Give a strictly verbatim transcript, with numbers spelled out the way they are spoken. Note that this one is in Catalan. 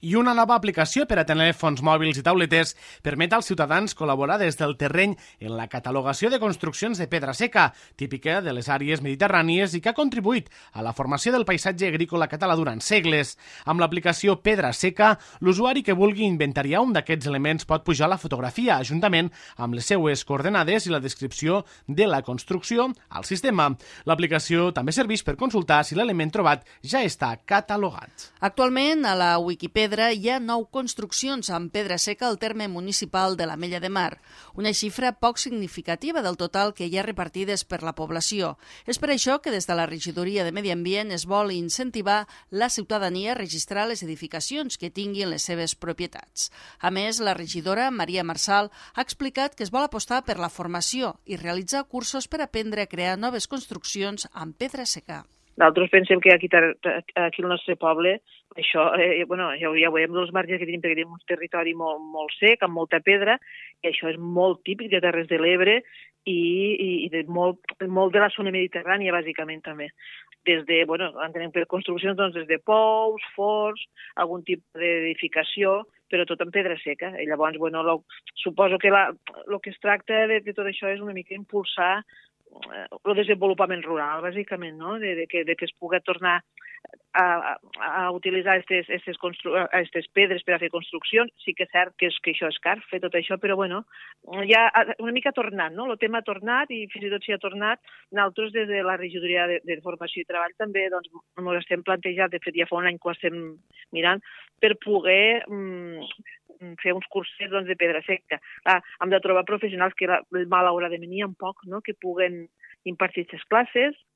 I una nova aplicació per a telèfons mòbils i tauletes permet als ciutadans col·laborar des del terreny en la catalogació de construccions de pedra seca, típica de les àrees mediterrànies i que ha contribuït a la formació del paisatge agrícola català durant segles. Amb l'aplicació Pedra Seca, l'usuari que vulgui inventariar un d'aquests elements pot pujar la fotografia, juntament amb les seues coordenades i la descripció de la construcció al sistema. L'aplicació també serveix per consultar si l'element trobat ja està catalogat. Actualment, a la Wikipedia hi ha nou construccions amb pedra seca al terme municipal de l'Ametlla de Mar, una xifra poc significativa del total que hi ha repartides per la població. És per això que des de la Regidoria de Medi Ambient es vol incentivar la ciutadania a registrar les edificacions que tinguin les seves propietats. A més, la regidora Maria Marçal ha explicat que es vol apostar per la formació i realitzar cursos per aprendre a crear noves construccions amb pedra seca. Nosaltres pensem que aquí, aquí al nostre poble, això, eh, bueno, ja, ja ho veiem dels marges que tenim, perquè tenim un territori molt, molt sec, amb molta pedra, i això és molt típic de Terres de l'Ebre i, i, i de molt, molt de la zona mediterrània, bàsicament, també. Des de, bueno, entenem per construccions, doncs, des de pous, forts, algun tipus d'edificació, però tot en pedra seca. I llavors, bueno, lo, suposo que la, lo que es tracta de, de tot això és una mica impulsar el desenvolupament rural, bàsicament, no? de, de, que, de que es pugui tornar a, a, a utilitzar aquestes pedres per a fer construccions. Sí que és cert que, és, que això és car, fer tot això, però bueno, ja una mica tornat, no? El tema ha tornat i fins i tot s'hi ha tornat. Nosaltres, des de la Regidoria de, de Formació i Treball, també doncs, ens estem plantejant, de fet ja fa un any que ho estem mirant, per poder mm, fer uns cursos doncs, de pedra seca. Ah, hem de trobar professionals que malauradament hi ha poc, no? Que puguen impartir aquestes classes,